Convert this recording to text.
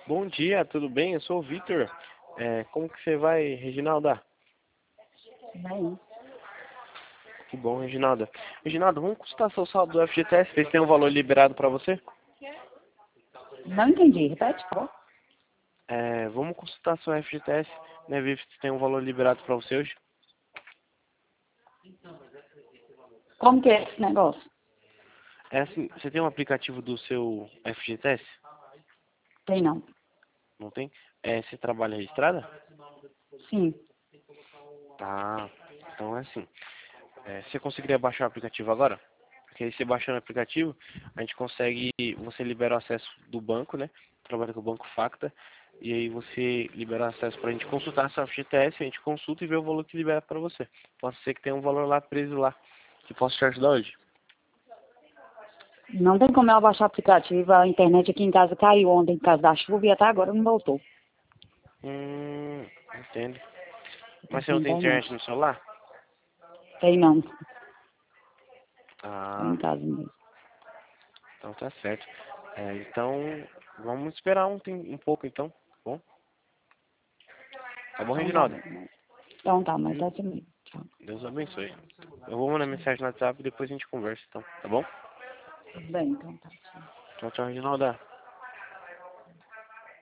Bom dia, tudo bem? Eu sou o Vitor. Como que você vai, Reginalda? Bem, Que bom, Reginalda. Reginalda, vamos consultar seu saldo do FGTS, ver se tem um valor liberado para você? não entendi. Repete, por favor. Vamos consultar seu FGTS, né, ver se tem um valor liberado para você hoje. Como que é esse negócio? É assim, você tem um aplicativo do seu FGTS? Tem não. Não tem? Você trabalha registrada? Sim. Tá, então é assim. Você conseguiria baixar o aplicativo agora? Porque aí você baixando o aplicativo, a gente consegue, você libera o acesso do banco, né? Trabalha com o Banco Facta, e aí você libera o acesso para a gente consultar essa FGTS, a gente consulta e vê o valor que libera para você. Pode ser que tenha um valor lá preso lá, que posso te ajudar hoje. Não tem como eu baixar o aplicativo. A internet aqui em casa caiu ontem por causa da chuva e até agora não voltou. Entendo. Tô Mas você sem não tem internet. internet no celular? Tem não. Só Ah, em casa mesmo. então tá certo. Então, vamos esperar um pouco então, tá bom? Tá bom, Então tá Reginaldo? bom. Então tá, mas Hum, tá assim mesmo. Tchau. Deus abençoe. Eu vou mandar mensagem no WhatsApp e depois a gente conversa, então, tá bom? Tudo bem, então tá. Tchau. Tchau, tchau, Reginaldo.